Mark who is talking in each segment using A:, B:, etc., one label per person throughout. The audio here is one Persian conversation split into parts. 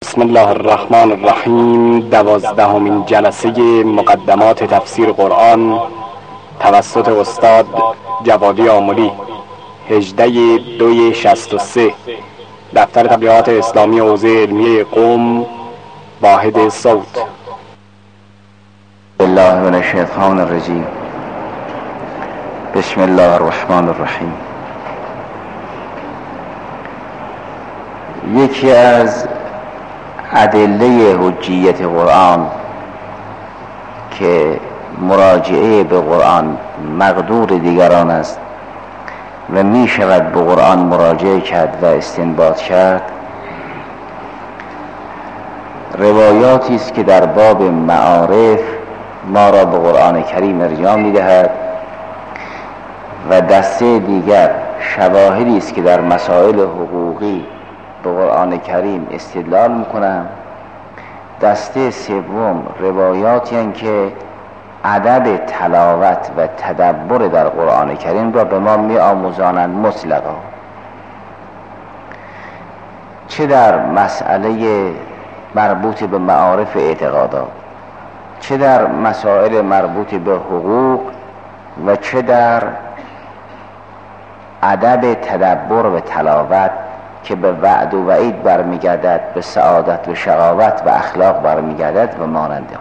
A: بسم الله الرحمن الرحیم. 12مین جلسه مقدمات تفسیر قرآن توسط استاد جوادی آملی، 18/2/63، دفتر تبلیغات اسلامی حوزه علمیه قم، واحد صوت.
B: بالله من الشیطان الرجیم. بسم الله الرحمن الرحیم. یکی از ادله حجیت قرآن که مراجعه به قرآن مقدور دیگران است و می شود به قرآن مراجعه کرد و استنباط کرد، روایاتی است که در باب معارف ما را به قرآن کریم ارجاع می دهد و دسته دیگر شواهدی است که در مسائل حقوقی به قرآن کریم استدلال میکنم. دسته سوم روایاتی هستند که ادب تلاوت و تدبر در قرآن کریم را به ما می آموزانند مطلقا، چه در مسئله مربوط به معارف اعتقادات، چه در مسائل مربوط به حقوق و چه در ادب تدبر و تلاوت که به وعد و وعید برمیگردد، به سعادت و شقاوت و اخلاق برمیگردد و ماننده.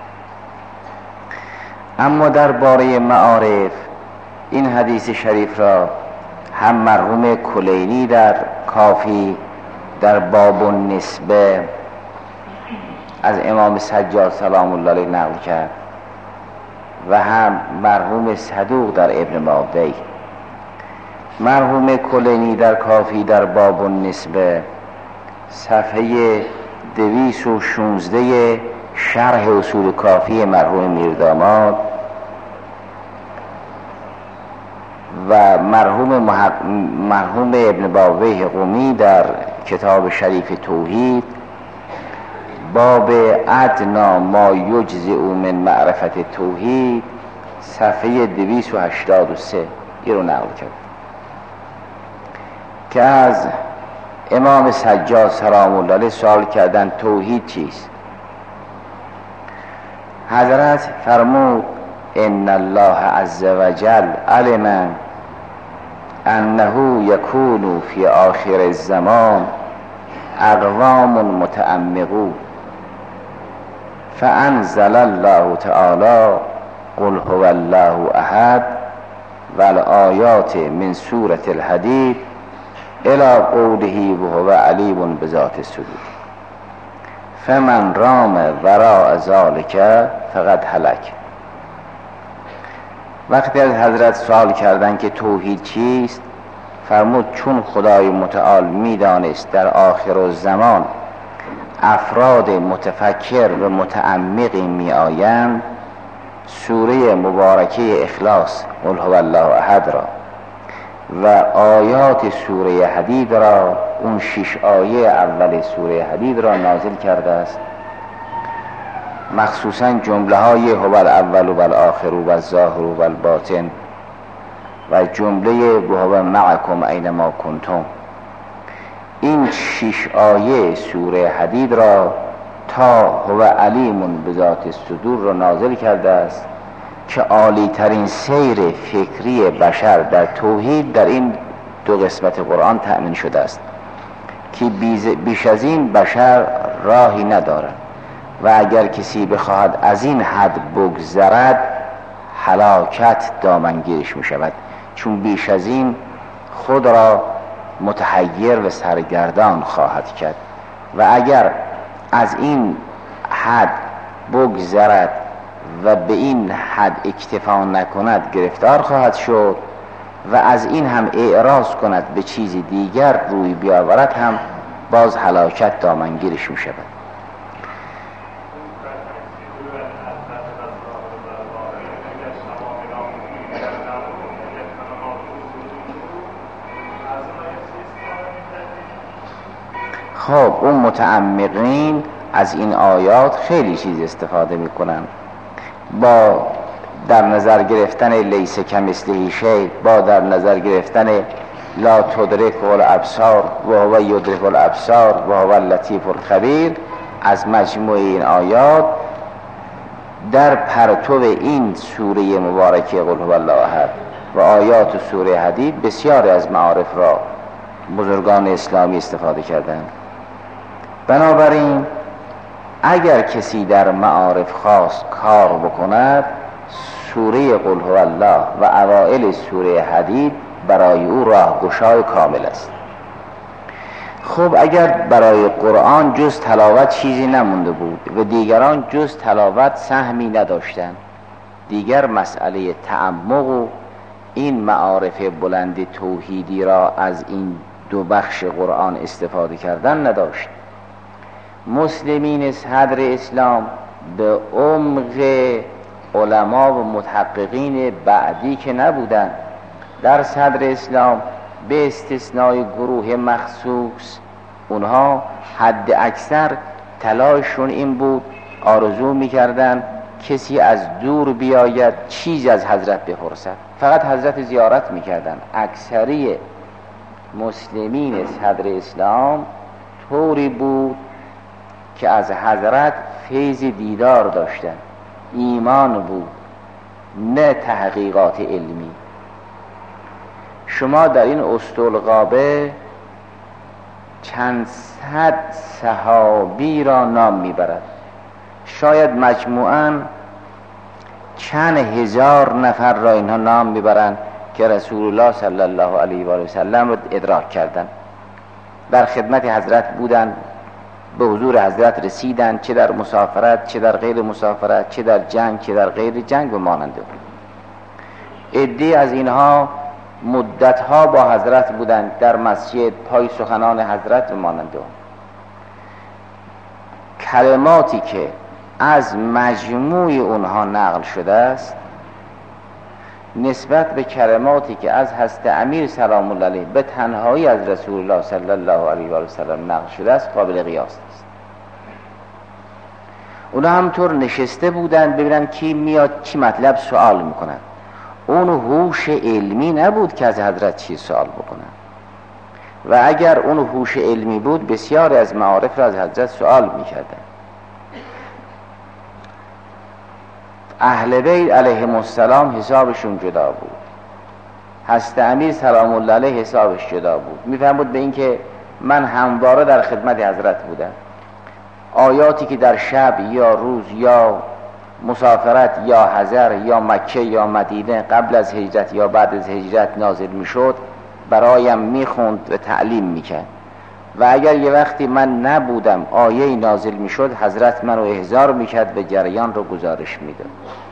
B: اما در باره معارف این حدیث شریف را هم مرحوم کلینی در کافی در باب النسبه از امام سجاد سلام الله علیه نقل کرد و هم مرحوم صدوق در ابن ماوی. مرحوم کلینی در کافی در باب النسبه صفحه 216 شرح اصول کافی مرحوم میرداماد و مرحوم ابن باویه قمی در کتاب شریف توحید باب ادنا ما یجزئ من معرفت توحید صفحه 283 این رو نقل کرد که از امام سجاد سلام الله علیه سوال کردن توحید چیست؟ حضرت فرمود ان الله عز وجل علم انه یکون فی آخر الزمان اقوام متعمقون فانزل الله تعالی قل هو الله احد والآیات من سورة الحدید الى قوله وهو علیم بذات الصدور فمن رام وراء ذلك فقد هلک. وقتی از حضرت سوال کردند که توحید چیست، فرمود چون خدای متعال میدانست در آخر الزمان افراد متفکر و متعمقی می آیند، سوره مبارکه اخلاص قل هو الله احد را و آیات سوره حدید را، اون 6 آیه اول سوره حدید را نازل کرده است، مخصوصا جمله های هو الاول و الاخر و الظاهر و الباطن و جمله هو معکم اینما کنتم. این 6 آیه سوره حدید را تا هو علیم بذات الصدور را نازل کرده است که عالی ترین سیر فکری بشر در توحید در این 2 قسمت قرآن تأمین شده است که بیش از این بشر راهی ندارد و اگر کسی بخواهد از این حد بگذرد هلاکت دامنگیرش می شود، چون بیش از این خود را متحیر و سرگردان خواهد کرد و اگر از این حد بگذرد و به این حد اکتفا نکند گرفتار خواهد شد و از این هم اعراض کند به چیزی دیگر روی بیاورد هم باز هلاکت دامنگیرش می شود. خب اون متعمقین از این آیات خیلی چیز استفاده میکنن، با در نظر گرفتن لیس کمثله شیء، با در نظر گرفتن لا تدرک الابصار و هو یدرک الابصار و هو اللطیف الخبیر، از مجموع این آیات در پرتو این سوره مبارکه قل هو الله احد و آیات سوره حدید بسیاری از معارف را بزرگان اسلامی استفاده کردند. بنابراین اگر کسی در معارف خاص کار بکند، سوره قل هو الله و اوائل سوره حدید برای او راهگشای کامل است. خب اگر برای قرآن جز تلاوت چیزی نمونده بود و دیگران جز تلاوت سهمی نداشتند، دیگر مسئله تعمق و این معارف بلند توحیدی را از این دو بخش قرآن استفاده کردن نداشت. مسلمین صدر اسلام به عمق علما و محققین بعدی که نبودند، در صدر اسلام به استثنای گروه مخصوص، اونها حد اکثر تلاششون این بود، آرزو میکردن کسی از دور بیاید چیزی از حضرت بپرسد، فقط حضرت زیارت میکردن. اکثری مسلمین صدر اسلام طوری بود که از حضرت فیض دیدار داشتن، ایمان بود نه تحقیقات علمی. شما در این اسطولغابه چند صد صحابی را نام میبرد، شاید مجموعاً چند هزار نفر را اینها نام میبرند که رسول الله صلی الله علیه و آله و سلم را ادراک کردند، در خدمت حضرت بودند، به حضور حضرت رسیدند، چه در مسافرت چه در غیر مسافرت، چه در جنگ چه در غیر جنگ و ماننده. عده‌ای از اینها مدتها با حضرت بودند، در مسجد پای سخنان حضرت و ماننده. کلماتی که از مجموع اونها نقل شده است نسبت به کلماتی که از حضرت امیر سلام الله علیه به تنهایی از رسول الله صلی الله علیه و سلم نقل شده است قابل قیاس است. اونا همطور نشسته بودند ببینن کی میاد چی مطلب سوال میکنن. اون هوش علمی نبود که از حضرت چی سوال بکنن، و اگر اون هوش علمی بود بسیاری از معارف را از حضرت سوال میکردن. اهل بیت علیهم السلام حسابشون جدا بود، حضرت امیر سلام الله علیه حسابش جدا بود. میفهمود به این که من همواره در خدمت حضرت بودم، آیاتی که در شب یا روز یا مسافرت یا حضر یا مکه یا مدینه قبل از هجرت یا بعد از هجرت نازل میشد برایم میخوند و تعلیم میکرد، و اگر یه وقتی من نبودم آیه نازل میشد حضرت منو احضار میکرد و جریان رو گزارش میداد.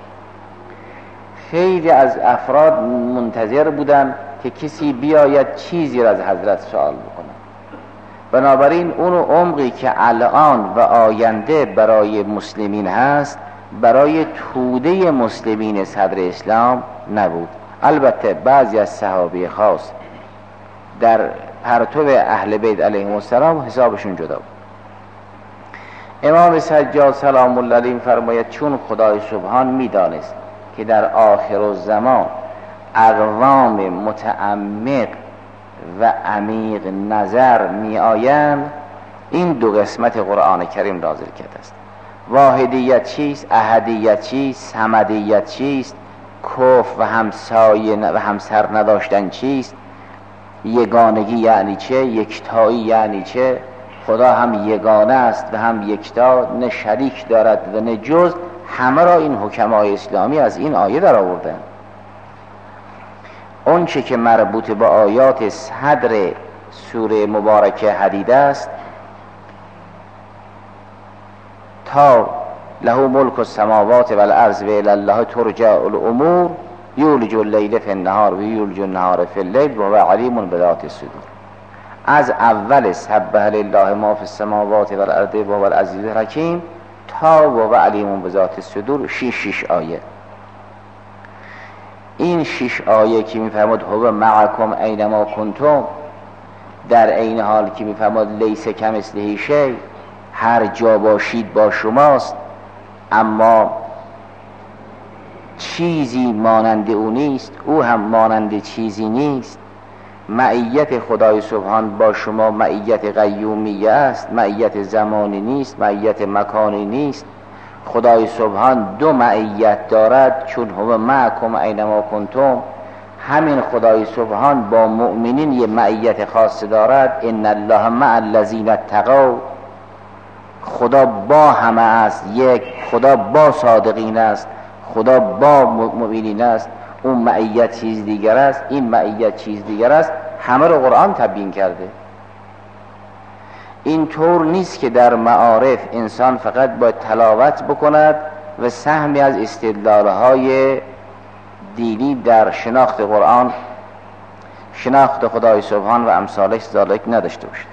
B: خیلی از افراد منتظر بودن که کسی بیاید چیزی را از حضرت سوال بکنه. بنابراین اون عمقی که الان و آینده برای مسلمین هست برای توده مسلمین صدر اسلام نبود. البته بعضی از صحابه خاص در پرتو اهل بیت علیهم السلام حسابشون جدا بود. امام سجاد سلام الله علیه فرماید چون خدای سبحان میدانست که در آخر الزمان اقوام متعمق و عمیق نظر می آیند، این دو قسمت قرآن کریم نازل کرده است. واحدیت چیست؟ احدیت چیست؟ صمدیت چیست؟ کف و همسایه و همسر نداشتن چیست؟ یگانگی یعنی چه؟ یکتایی یعنی چه؟ خدا هم یگانه است و هم یکتا، نه شریک دارد و نه جز. همه را این حکمای اسلامی از این آیه در آوردن. اون چه که مربوط به آیات صدر سوره مبارکه حدید است، تا له ملک السماوات والارض و الی الله ترجع الامور یولج اللیل فی النهار و یولج النهار فی اللیل و هو علیم بذات الصدور. از اول سبح لله ما فی السماوات والارض و هو العزیز الحکیم تا و هو علیم بذات الصدور، شش آیه. این 6 آیه که میفرماد هو معکم اینما کنتم، در عین حال که میفرماد لیس کمثله شیء، هر جا باشید با شماست اما چیزی مانند او نیست، او هم مانند چیزی نیست. معیت خدای سبحان با شما معیت قیومیه است، معیت زمانی نیست، معیت مکانی نیست. خدای سبحان دو معیت دارد، چون هو معکم اینما کنتم. همین خدای سبحان با مؤمنین یه معیت خاص دارد، ان الله مع الذین اتقوا. خدا با همه است، یک خدا با صادقین است، خدا با مؤمنین است. اون معیت چیز دیگر است، این معیت چیز دیگر است. همه رو قرآن تبیین کرده. این طور نیست که در معارف انسان فقط باید تلاوت بکند و سهمی از استدلالهای دینی در شناخت قرآن، شناخت خدای سبحان و امثالش ذالک نداشته باشد.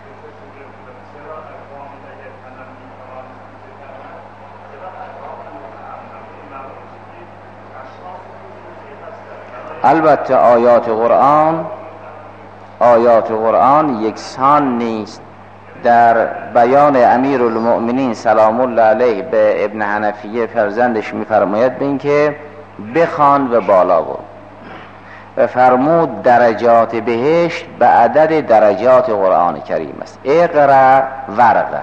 B: البته آیات قرآن یکسان نیست. در بیان امیرالمؤمنین سلام الله علیه به ابن حنفیه فرزندش میفرماید به این که بخوان و بالا برو، و فرمود درجات بهشت به عدد درجات قرآن کریم است. اقرا ورقه.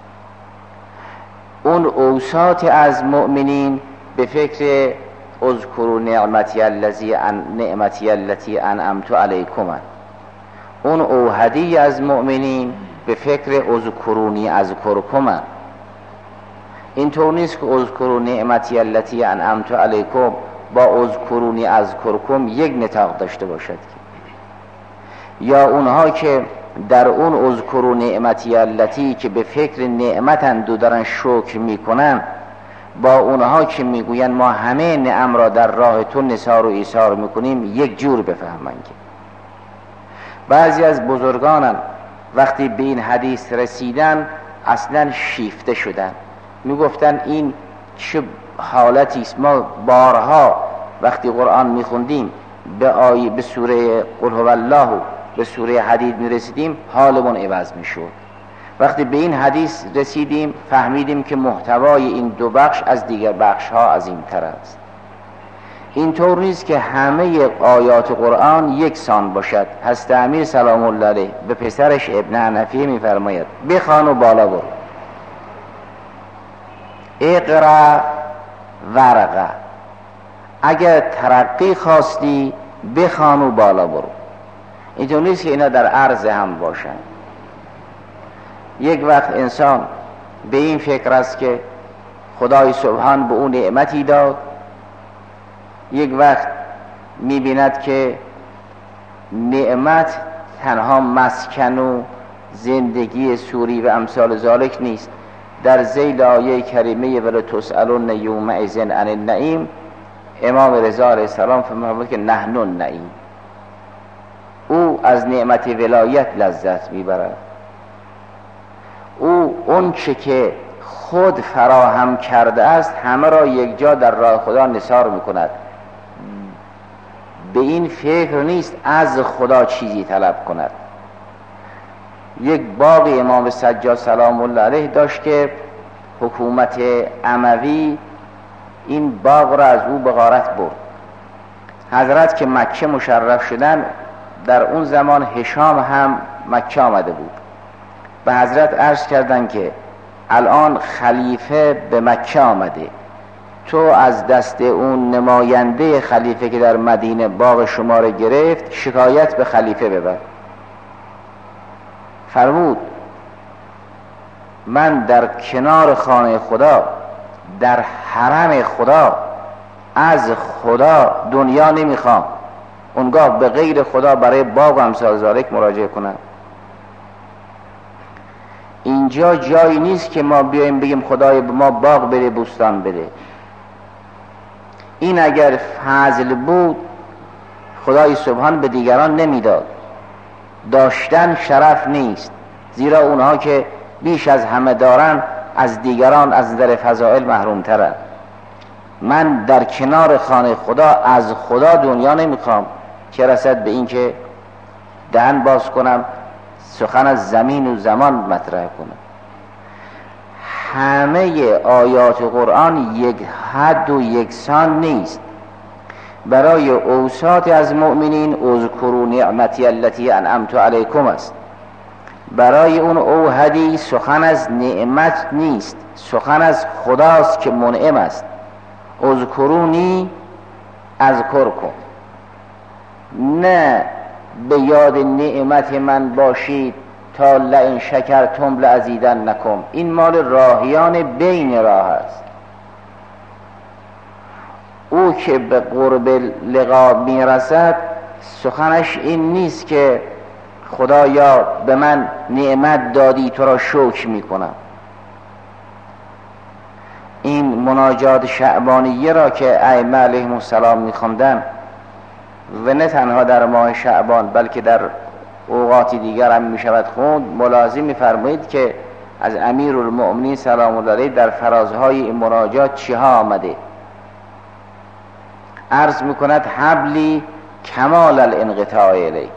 B: اون اوساط از مؤمنین به فکر اذکروا نعمتی التي انعمت علیکم. اون اوحدی از مؤمنین به فکر اذکرونی اذکرکم. این طور نیست که اذکروا نعمتی التي انعمت علیکم با اذکرونی اذکرکم یک نطاق داشته باشد، یا اونها که در اون اذکروا نعمتی التي که به فکر نعمتند و دارن شکر میکنن، با اونها که میگوین ما همه نعم را در راه تو نثار و ایثار میکنیم یک جور بفهمن. که بعضی از بزرگانم وقتی به این حدیث رسیدن اصلا شیفته شدن، میگفتن این چه حالتی است. ما بارها وقتی قرآن میخوندیم به سوره قل هو الله و به سوره حدید میرسیدیم حالمون عوض میشد. وقتی به این حدیث رسیدیم فهمیدیم که محتوای این دو بخش از دیگر بخش ها عظیم‌تر است. این طور نیست که همه آیات قرآن یکسان باشد. حضرت امیر سلام الله علیه به پسرش ابن حنفیه میفرماید بخوان و بالا برو. اقرا ورقه. اگر ترقی خواستی بخوان و بالا برو. این طور نیست که اینا در عرض هم باشن. یک وقت انسان به این فکر است که خدای سبحان به اون نعمتی داد، یک وقت می‌بیند که نعمت تنها مسکن و زندگی سوری و امثال ذالک نیست. در ذیل آیه کریمه ولا تسألون یومئذ عن النعیم، امام رضا علیه السلام فرمود که نحن النعیم. او از نعمت ولایت لذت میبرد. او اون چه که خود فراهم کرده است همه را یک جا در راه خدا نثار میکند. به این فکر نیست از خدا چیزی طلب کند. یک باغ امام سجاد سلام الله علیه داشت که حکومت اموی این باغ را از او به غارت برد. حضرت که مکه مشرف شدن، در اون زمان هشام هم مکه آمده بود. به حضرت عرض کردند که الان خلیفه به مکه آمده، تو از دست اون نماینده خلیفه که در مدینه باغ شما را گرفت شکایت به خلیفه ببر. فرمود من در کنار خانه خدا، در حرم خدا، از خدا دنیا نمیخوام، اونگاه به غیر خدا برای باغ و امثال ذالک مراجعه کنم. اینجا جایی نیست که ما بیایم بگیم خدای به ما باغ بده، بوستان بده. این اگر فضل بود خدای سبحان به دیگران نمیداد. داشتن شرف نیست، زیرا اونها که بیش از همه دارن از دیگران از نظر فضائل محروم ترن. من در کنار خانه خدا از خدا دنیا نمیخوام که رسد به این که دهن باز کنم سخن از زمین و زمان مطرح کنم. همه آیات قرآن یک حد و یکسان نیست. برای اوساط از مؤمنین اذکروا نعمتی التي انعمت علیکم است. برای اون اوحدی سخن از نعمت نیست، سخن از خداست که منعم است. اذکرونی اذکرکم، نه به یاد نعمت من باشید تا لئن شکرتم لازیدنکم. این مال راهیان بین راه است. او که به قرب لقا میرسد سخنش این نیست که خدایا به من نعمت دادی تو را شکر میکنم. این مناجات شعبانیه را که ائمه علیهم السلام میخواندن و نه تنها در ماه شعبان بلکه در اوقات دیگر هم میشود خوند، ملاحظه میفرمایید که از امیرالمؤمنین سلام الله علیه در فرازهای این مناجات چیها آمده. عرض میکند حبلی کمال الانقطاع الیک،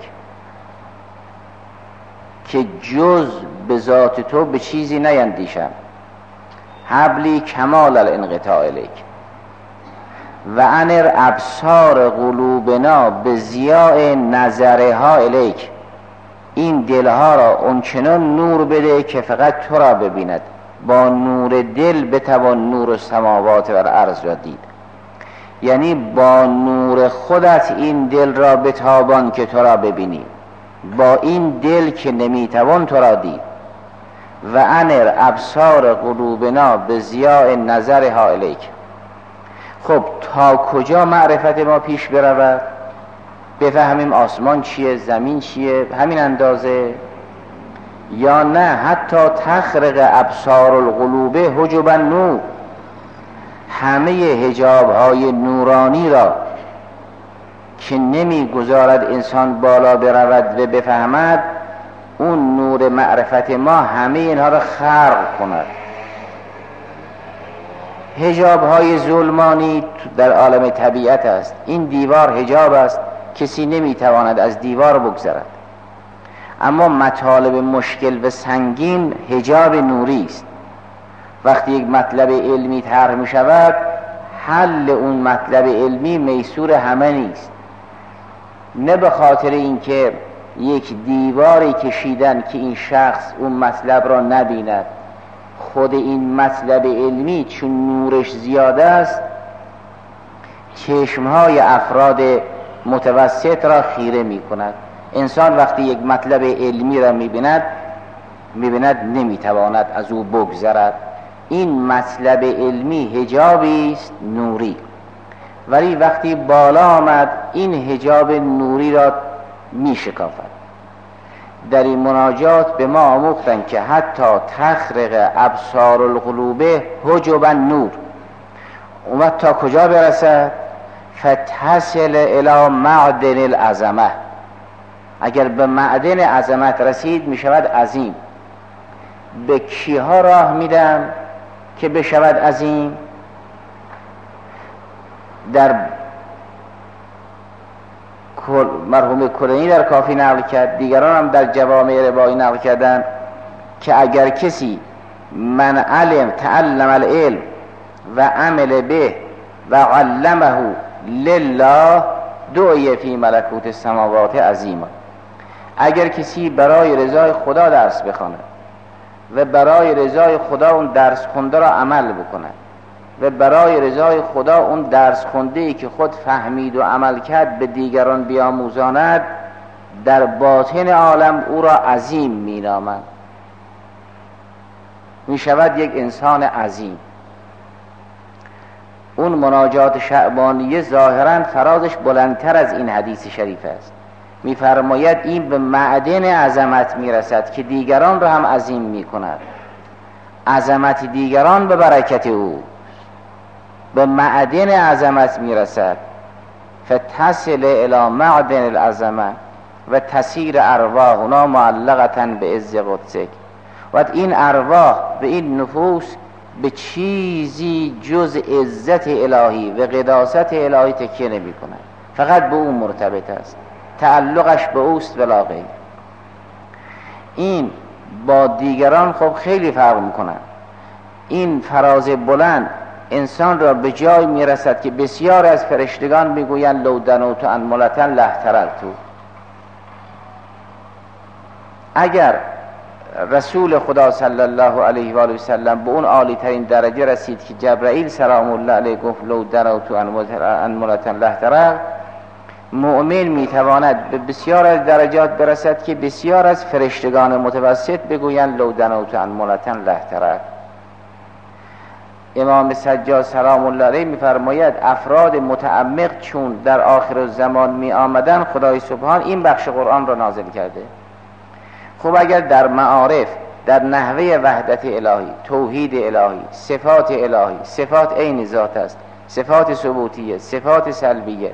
B: که جز به ذات تو به چیزی نیندیشم. حبلی کمال الانقطاع الیک و انر ابصار قلوبنا به ضیاء نظرها الیک. این دلها را اونچنان نور بده که فقط تو را ببیند. با نور دل بتوان نور سماوات و الارض را دید. یعنی با نور خودت این دل را بتابان که تو را ببینی، با این دل که نمیتوان تو را دید. و انر ابصار قلوبنا به ضیاء نظرها الیک. خب تا کجا معرفت ما پیش برود؟ بفهمیم آسمان چیه، زمین چیه، همین اندازه؟ یا نه حتی تخرق ابصار القلوب حجب النور، همه حجاب های نورانی را که نمیگذارد انسان بالا برود و بفهمد، اون نور معرفت ما همه اینها را خرق کند. حجاب های ظلمانی در عالم طبیعت است. این دیوار حجاب است، کسی نمیتواند از دیوار بگذرد. اما مطالب مشکل و سنگین حجاب نوری است. وقتی یک مطلب علمی طرح می شود، حل اون مطلب علمی میسور همه نیست. نه به خاطر اینکه یک دیواری کشیدن که این شخص اون مطلب را نبیند، خود این مطلب علمی چون نورش زیاده است چشمهای افراد متوسط را خیره می کند. انسان وقتی یک مطلب علمی را می بیند نمی تواند از او بگذرد. این مطلب علمی حجابی است نوری، ولی وقتی بالا آمد این حجاب نوری را می شکافد. در این مناجات به ما آموختن که حتی تخرق ابصار القلوب حجب النور. اومد تا کجا برسد؟ فتصل الی معدن العظمه. اگر به معدن عظمت رسید می شود عظیم. به کیها راه میدم که بشود عظیم؟ در مرحوم کلینی در کافی نقل کرد، دیگران هم در جوامع ربایی نقل کردن که اگر کسی من تعلم العلم و عمل به و علمه لله دعی فی ملکوت السماوات عظیما. اگر کسی برای رضای خدا درس بخواند و برای رضای خدا اون درس خونده را عمل بکند و برای رضای خدا اون درس خونده‌ای که خود فهمید و عمل کرد به دیگران بیاموزاند، در باطن عالم او را عظیم مینامند. می شود یک انسان عظیم. اون مناجات شعبانیه ظاهراً فرازش بلندتر از این حدیث شریف است. می‌فرماید این به معدن عظمت میرسد که دیگران را هم عظیم میکند. عظمت دیگران به برکت او به معدن عظمت میرسد. فتصل الی معدن العظمه و تسیر ارواحنا معلقة به عز قدسک. و این ارواح و این نفوس به چیزی جز عزت الهی و قداست الهی تکیه نمی کند، فقط به او مرتبط است، تعلقش به اوست ولا غیر. این با دیگران خب خیلی فرق میکنن. این فراز بلند انسان را به جای میرسد که بسیار از فرشتگان میگویند لو دنوت انملة لاحترقت. اگر رسول خدا صلی الله علیه و آله و سلم به اون عالی ترین درجه رسید که جبرائیل سلام الله علیه گفت لو دنوت انملة لاحترقت، مؤمن میتواند به بسیار از درجات برسد که بسیار از فرشتگان متوسط بگویند لو دنوت انملة لاحترقت. امام سجاد سلام الله علیه میفرماید افراد متعمق چون در آخر الزمان می آمدن خدای سبحان این بخش قرآن را نازل کرده. خب اگر در معارف، در نحوه وحدت الهی، توحید الهی، صفات الهی، صفات عین ذات است، صفات ثبوتیه، صفات سلبیه،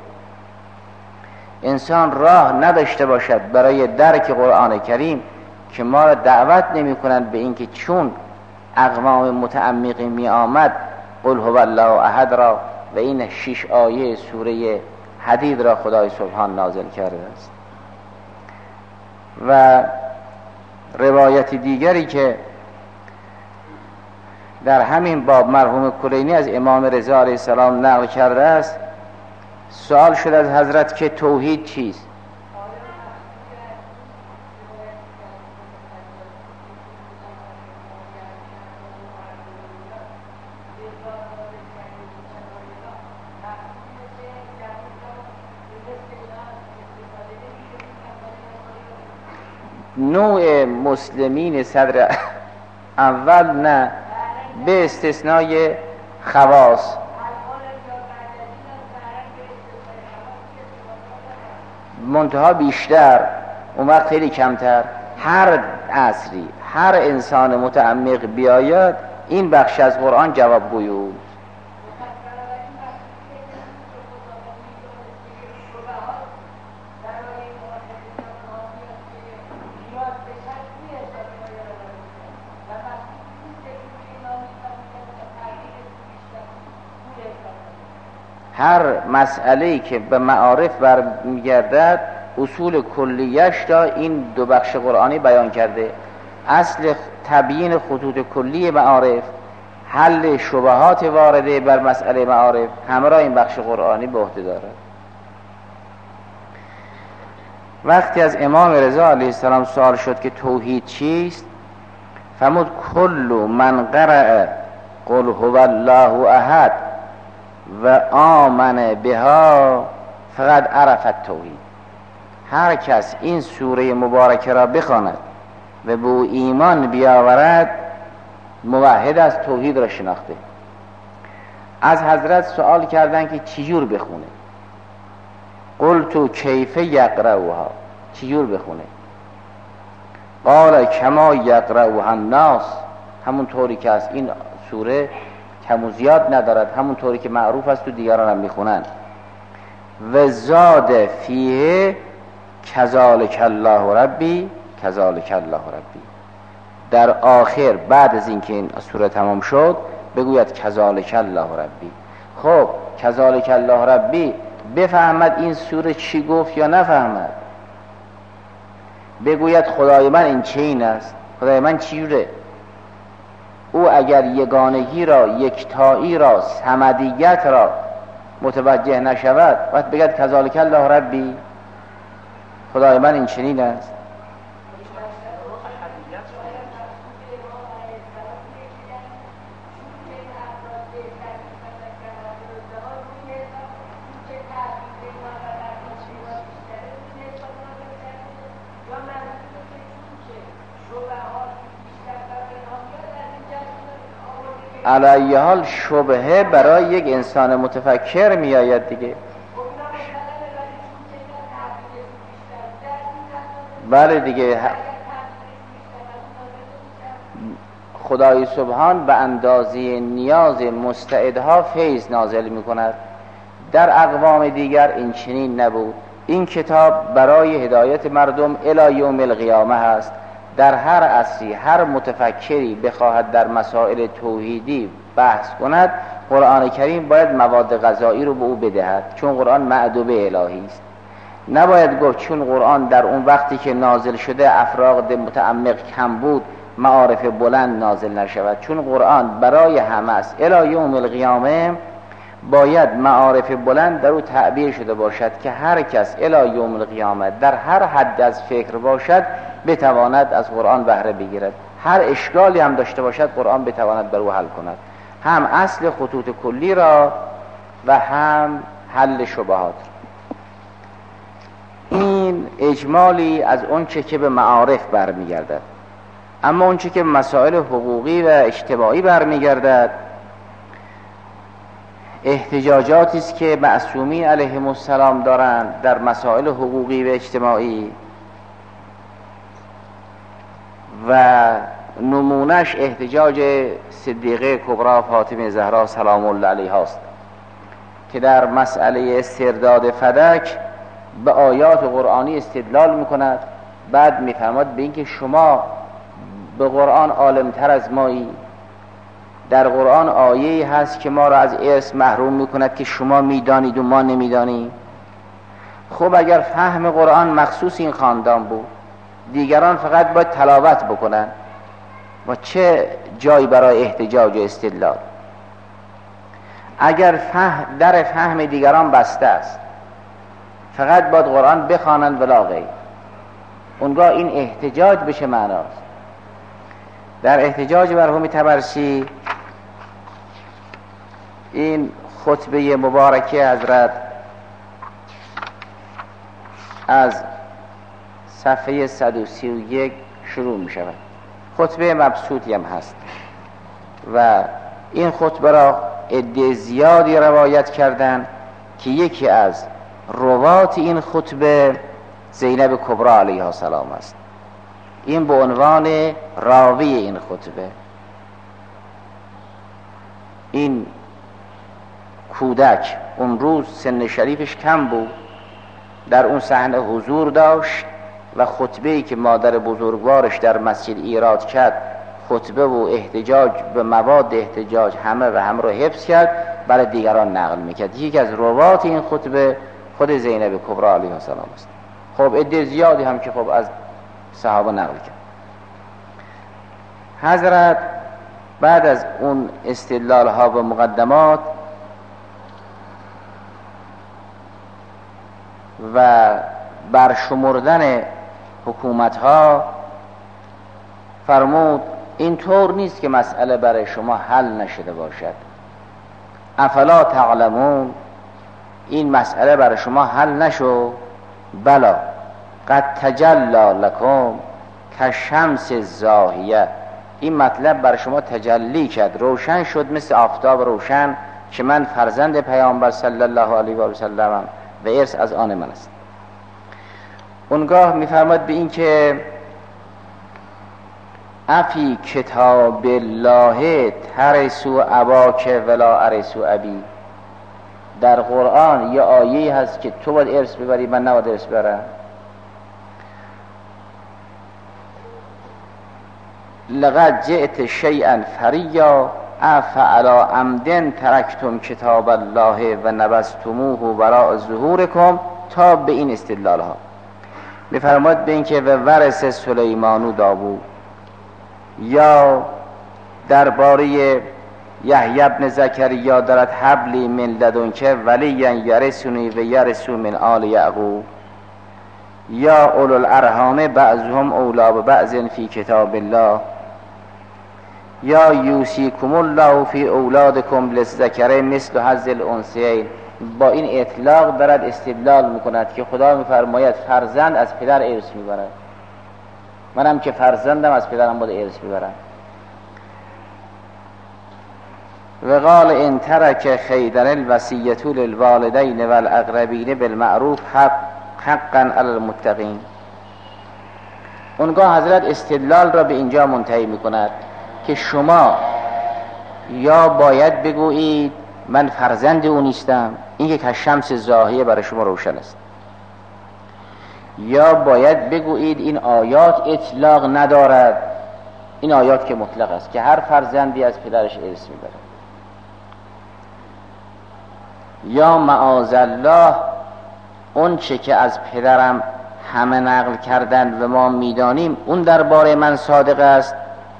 B: انسان راه نداشته باشد برای درک قرآن کریم که ما را دعوت نمی کنند به اینکه چون اقوام متعمقی می آمد قل هو الله احد را و این 6 آیه سوره حدید را خدای سبحان نازل کرده است. و روایت دیگری که در همین باب مرحوم کلینی از امام رضا علیه السلام نقل کرده است، سوال شد از حضرت که توحید چیست؟ نوع مسلمین صدر اول نه، به استثنای خواص. منتها بیشتر اون وقت خیلی کمتر. هر عصری هر انسان متعمق بیاید این بخش از قرآن جواب گوید. هر مسئله‌ای که به معارف برمیگردد اصول کلیش را این 2 بخش قرآنی بیان کرده. اصل تبیین خطوط کلی معارف، حل شبهات وارده بر مسئله معارف، همه را این بخش قرآنی به عهده دارد. وقتی از امام رضا علیه السلام سوال شد که توحید چیست، فرمود کل من قرأ قل هو الله احد و آمن بها فقط عرف التوحید. هر کس این سوره مبارکه را بخواند و به او ایمان بیاورد موحد از توحید را شناخته. از حضرت سوال کردن که چجور بخونه. قلت کیف یقرأها، چجور بخونه؟ قال کما یقرأها الناس، همون طوری که از این سوره کم و زیاد ندارد، همون طوری که معروف است تو دیگران هم میخونن. و زاد فیه کذالک الله ربی کذالک الله ربی. در آخر بعد از اینکه این سوره تمام شد بگوید کذالک الله ربی. خب کذالک الله ربی بفهمد این سوره چی گفت یا نفهمد؟ بگوید خدای من این چه این است، خدای من چیوره؟ او اگر یگانگی را، یکتایی را، صمدیت را متوجه نشود وقت بگید کذالک الله ربی، خدای من این چنین است. علی حال شبهه برای یک انسان متفکر می آید دیگه. بله دیگه، خدای سبحان به اندازه نیاز مستعدها فیض نازل می کند. در اقوام دیگر این چنین نبود. این کتاب برای هدایت مردم الی یوم القیامه هست. در هر عصری هر متفکری بخواهد در مسائل توحیدی بحث کند، قرآن کریم باید مواد غذایی رو به او بدهد، چون قرآن معدوبه الهی است. نباید گفت چون قرآن در اون وقتی که نازل شده افراد متعمق کم بود معارف بلند نازل نشود، چون قرآن برای همه است. الی یوم القیامه باید معارف بلند در او تعبیر شده باشد که هر کس الی یوم القیامه در هر حد از فکر باشد بتواند از قرآن بهره بگیرد، هر اشکالی هم داشته باشد قرآن بتواند بر او حل کند، هم اصل خطوط کلی را و هم حل شبهات. این اجمالی از اون چه که به معارف برمیگردد. اما اون چه که به مسائل حقوقی و اجتماعی برمیگردد احتجاجاتی است که معصومین علیهم السلام دارند در مسائل حقوقی و اجتماعی و نمونش احتجاج صدیقه کبری فاطمه زهرا سلام الله علیها است که در مسئله استرداد فدک به آیات قرآنی استدلال میکند، بعد میفرماد به اینکه شما به قرآن عالمتر از مایی، در قرآن آیه‌ای هست که ما را از ارث محروم میکند که شما میدانید و ما نمیدانیم. خب اگر فهم قرآن مخصوص این خاندان بود، دیگران فقط باید تلاوت بکنن و چه جایی برای احتجاج و استدلال؟ اگر در فهم دیگران بسته است، فقط باید قرآن بخوانند ولا غیر، اونگاه این احتجاج بشه معناست. در احتجاج مرحوم طبرسی این خطبه مبارکه حضرت از صفحه 131 شروع می شود. خطبه مبسوطی هم هست و این خطبه را عده زیادی روایت کردن که یکی از روات این خطبه زینب کبری علیها السلام است. این به عنوان راوی این خطبه، این کودک اون روز سن شریفش کم بود، در اون صحنه حضور داشت و خطبه‌ای که مادر بزرگوارش در مسجد ایراد کرد، خطبه و احتجاج به مواد احتجاج همه رو حفظ کرد، برای دیگران نقل میکرد. یکی از روات این خطبه خود زینب کبری علیها السلام است. خب عده زیادی هم که خب از صحابه نقل کرد. حضرت بعد از اون استدلال ها و مقدمات و برشمردن حکومت ها فرمود این طور نیست که مسئله برای شما حل نشده باشد. افلا تعلمون، این مسئله برای شما حل نشو؟ بلا قد تجلی لکم کالشمس الزاهیه، این مطلب برای شما تجلی کرد، روشن شد مثل آفتاب روشن که من فرزند پیامبر صلی الله علیه و سلم و ارث از آن من است. اونگاه میفرماد به این که افی کتاب الله ترسو اباک ولا ارسو ابی، در قرآن یه آیه هست که تو باید ارث ببری، من نباید ارث ببرم. لقد جئت شیئا فریا افعلا عمدن ترکتم کتاب الله و نبذتموه وراء ظهورکم، تا به این استدلال ها میفرماد به این که و ورث سلیمان و داوود، یا درباره یحیی ابن زکریا دارد حبلی من لدنک ولیا یرثنی و یرث من آل یعقوب، یا اولو الارحام بعضهم اولی ببعض فی کتاب الله، یا یوصیکم الله فی اولادکم للذکر مثل حظ الانثیین. با این اطلاق دارد استدلال میکند که خدا میفرماید فرزند از پدر ارث میبرد، منم که فرزندم از پدرم باید ارث ببرم. و قال ان ترک خیدر الوصیة للوالدین والاقربین بالمعروف حقا علی المتقین. اونگاه حضرت استدلال را به اینجا منتهی میکند که شما یا باید بگویید من فرزند او نیستم، این که شمس زاهیه برای شما روشن است، یا باید بگویید این آیات اطلاق ندارد، این آیات که مطلق است که هر فرزندی از پدرش ارث میبره، یا معاذالله اون چه که از پدرم همه نقل کردند و ما میدانیم اون درباره من صادق است،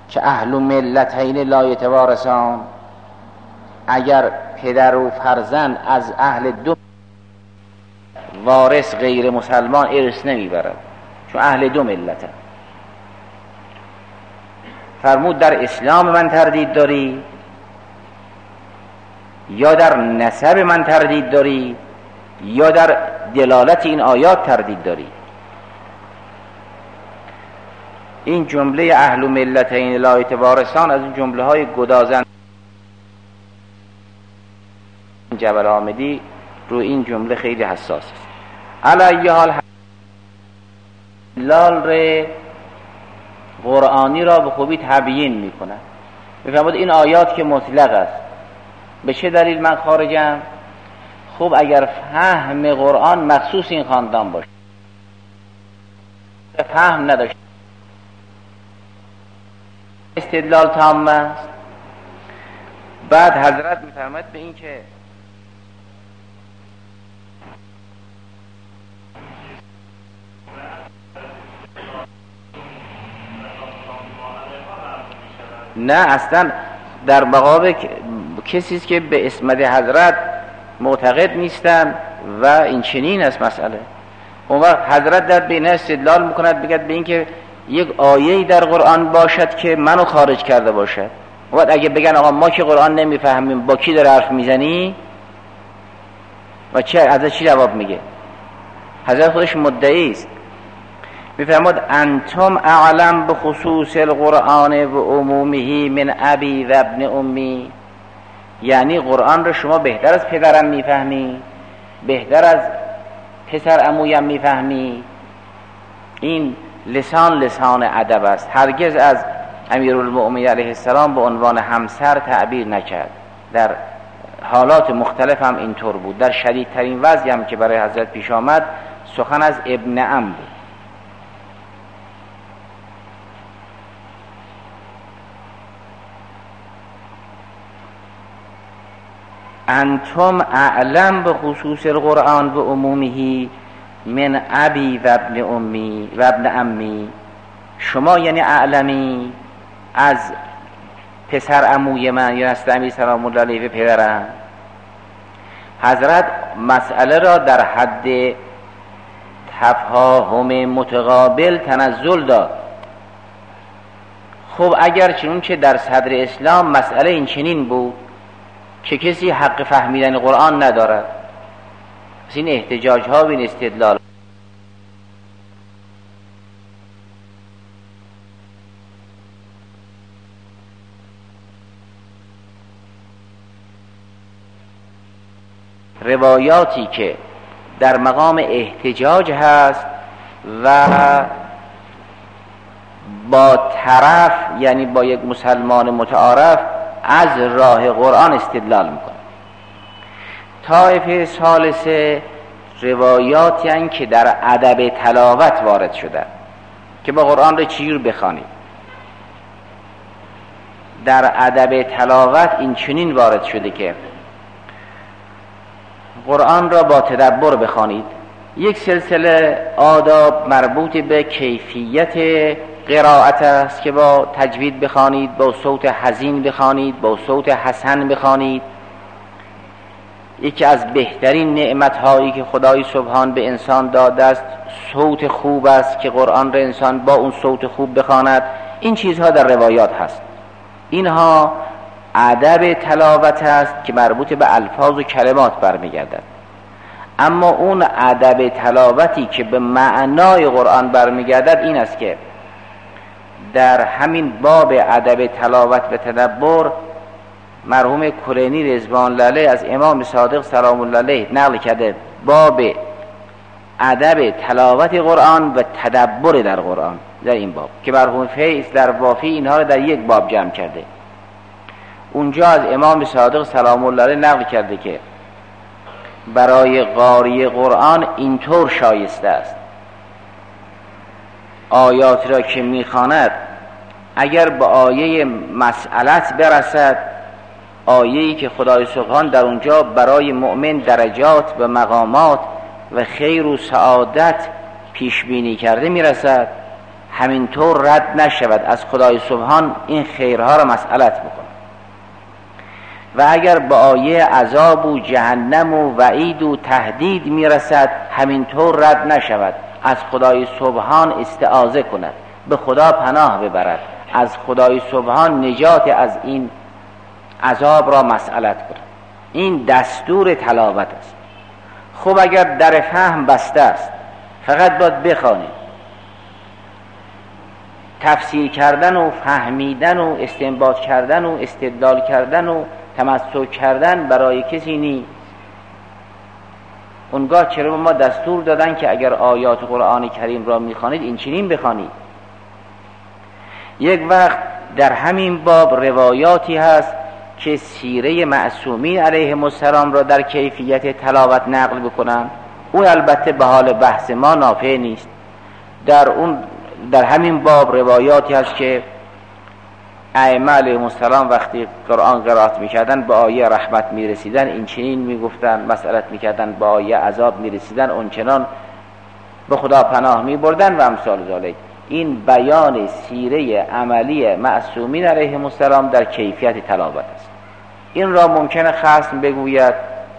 B: که اهل ملتین لا یتوارثان، اگر پدر و فرزند از اهل دو وارث غیر مسلمان ارث نمیبرد، چون اهل دو ملتن. فرمود در اسلام من تردید داری یا در نسب من تردید داری یا در دلالت این آیات تردید داری؟ این جمله اهل ملتین لا یتوارثان از این جمله های گدازنده جبل حامدی رو این جمله خیلی حساس است. علی حال استدلال قرآنی را به خوبی تبیین میکنه. میفرماید این آیات که مطلق است، به چه دلیل من خارجم؟ خب اگر فهم قرآن مخصوص این خاندان باشه، فهم نداشت، استدلال تام است. بعد حضرت میفرماید به این که نه اصلا در مقابل کسی است که به اسمت حضرت معتقد نیستن و این چنین است مسئله. اون وقت حضرت در بین استدلال میکند بگد به این که یک آیه‌ای در قرآن باشد که منو خارج کرده باشد. اون وقت اگه بگن آقا ما که قرآن نمیفهمیم، با کی داره حرف میزنی و از چی جواب میگه؟ حضرت خودش مدعی است. میفرماد انتم اعلم بخصوص القرآن و عمومه من ابی و ابن امی، یعنی قرآن رو شما بهتر از پدرم میفهمی، بهتر از پسر عمویم میفهمی. این لسان ادب است. هرگز از امیرالمؤمنین علیه السلام به عنوان همسر تعبیر نکرد. در حالات مختلف هم اینطور بود. در شدیدترین وضعی هم که برای حضرت پیش آمد سخن از ابن عم بود. انتم اعلم به خصوص القرآن و عمومه من ابی و ابن امی و ابن امی، شما یعنی اعلمی از پسر عموی من یا از امیر سلام الله علیه و پدرم. حضرت مسئله را در حد تفاهم متقابل تنزل داد. خب اگر چون که در صدر اسلام مسئله این چنین بود که کسی حق فهمیدن قرآن ندارد، پس این احتجاج ها و این استدلال روایاتی که در مقام احتجاج هست و با طرف یعنی با یک مسلمان متعارف از راه قرآن استدلال میکنه. طایفه ثالثه روایاتی هستند که در ادب تلاوت وارد شده که با قرآن رو چجور بخوانید. در ادب تلاوت این چنین وارد شده که قرآن را با تدبر بخوانید. یک سلسله آداب مربوط به کیفیت قرائت است که با تجوید بخوانید، با صوت حزین بخوانید، با صوت حسن بخوانید. یکی از بهترین نعمت‌هایی که خدای سبحان به انسان داده است صوت خوب است که قرآن را انسان با اون صوت خوب بخواند. این چیزها در روایات هست. اینها ادب تلاوت است که مربوط به الفاظ و کلمات برمیگردد. اما اون ادب تلاوتی که به معنای قرآن برمیگردد این است که در همین باب ادب تلاوت و تدبر مرحوم کلینی رضوان الله علیه از امام صادق سلام الله علیه نقل کرده باب ادب تلاوت قرآن و تدبر در قرآن در این باب که مرحوم فیض در وافی اینها رو در یک باب جمع کرده. اونجا از امام صادق سلام الله علیه نقل کرده که برای قاری قرآن اینطور شایسته است آیات را که میخواند اگر به آیه مسئلت برسد، آیه‌ای که خدای سبحان در اونجا برای مؤمن درجات و مقامات و خیر و سعادت پیش بینی کرده میرسد، همینطور رد نشود، از خدای سبحان این خیرها را مسئلت بکنه. و اگر به آیه عذاب و جهنم و وعید و تهدید میرسد همینطور رد نشود، از خدای سبحان استعاذه کند، به خدا پناه ببرد، از خدای سبحان نجات از این عذاب را مسئلت کند. این دستور تلاوت است. خب اگر در فهم بسته است، فقط باید بخوانید. تفسیر کردن و فهمیدن و استنباط کردن و استدلال کردن و تمسک کردن برای کسی نیست. اونگاه چرا ما دستور دادن که اگر آیات قرآن کریم را میخوانید این چنین بخوانید. یک وقت در همین باب روایاتی هست که سیره معصومین علیهم السلام را در کیفیت تلاوت نقل بکنن. اون البته به حال بحث ما نافع نیست. در همین باب روایاتی هست که ائمه علیهم السلام وقتی قرآن قرائت میکردن به آیه رحمت میرسیدن این چنین میگفتن، مسئلت میکردن به آیه عذاب میرسیدن اونچنان به خدا پناه میبردن و امثال ذالک. این بیان سیره عملی معصومین علیهم السلام در کیفیت تلاوت است. این را ممکنه خصم بگوید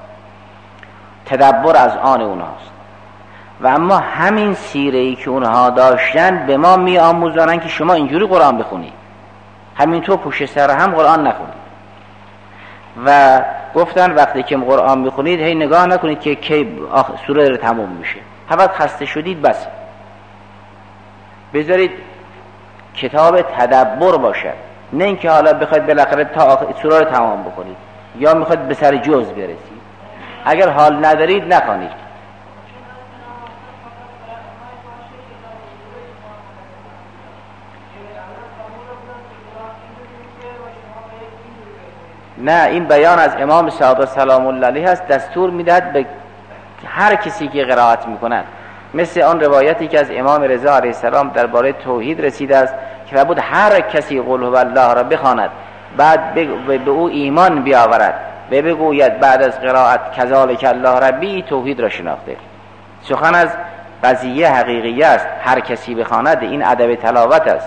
B: تدبر از آن اونهاست، و اما همین سیره‌ای که اونها داشتن به ما می آموزانن که شما اینجوری قرآن بخونید، همینطور پشت سر هم قرآن نخونید. و گفتن وقتی که قرآن میخونید هی نگاه نکنید که کی سوره رو تموم میشه، فقط خسته شدید بس. بذارید کتاب تدبر باشد، نه اینکه حالا بخواید بالاخره تا سوره رو تمام بکنید یا میخواید به سر جز برسید. اگر حال ندارید نخوانید. نه، این بیان از امام صادق سلام الله علیه است. دستور میدهد به هر کسی که قرائت میکنند، مثل آن روایتی که از امام رضا علیه السلام درباره توحید رسیده است که فرمود هر کسی قل هو الله را بخواند بعد به او ایمان بیاورد و بگوید بعد از قرائت کذالک الله ربی، توحید را شناخته. سخن از قضیه حقیقی است. هر کسی بخواند، این ادب تلاوت است.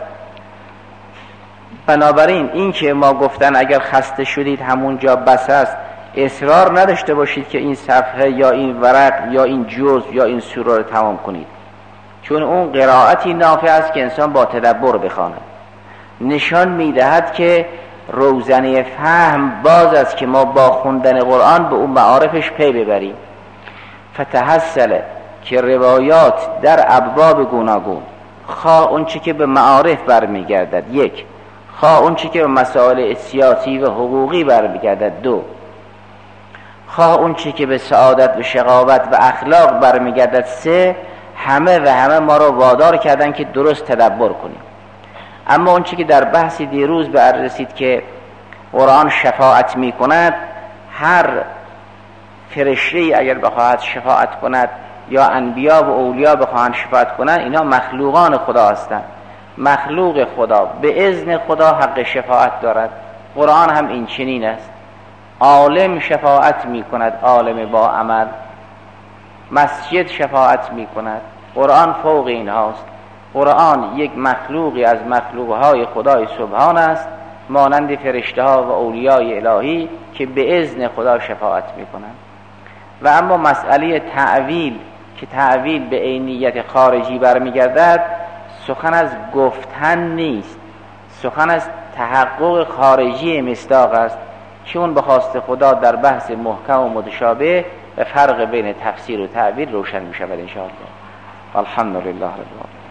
B: بنابراین این که ما گفتن اگر خسته شدید همونجا بس است، اصرار نداشته باشید که این صفحه یا این ورق یا این جزء یا این سوره رو تمام کنید، چون اون قرائتی نافع است که انسان با تدبر بخواند. نشان میدهد که روزنه فهم باز است که ما با خوندن قرآن به اون معارفش پی ببریم. فتحصل که روایات در ابواب گوناگون، خواه اون چی که به معارف برمیگردد یک، خواه اون چی که به مسائل سیاسی و حقوقی برمیگردد دو، خواه اون چی که به سعادت و شقاوت و اخلاق برمیگردد سه، همه ما رو وادار کردن که درست تدبر کنیم. اما اون چی که در بحثی دیروز به عرض رسید که قرآن شفاعت می کند، هر فرشته‌ای اگر بخواهد شفاعت کند یا انبیا و اولیا بخواهند شفاعت کنند، اینا مخلوقان خدا هستند. مخلوق خدا به اذن خدا حق شفاعت دارد. قرآن هم این چنین است. عالم شفاعت می کند، عالم با عمل. مسجد شفاعت می کند. قرآن فوق این هاست. قرآن یک مخلوقی از مخلوقهای خدای سبحان است، مانند فرشته ها و اولیای الهی که به اذن خدا شفاعت می کنند. و اما مسئله تعویل که تعویل به عینیت خارجی برمیگردد، سخن از گفتن نیست، سخن از تحقق خارجی مصداق است که اون به خواست خدا در بحث محکم و متشابه و فرق بین تفسیر و تعویل روشن می شود ان شاء الله. الحمدلله رب العالمین.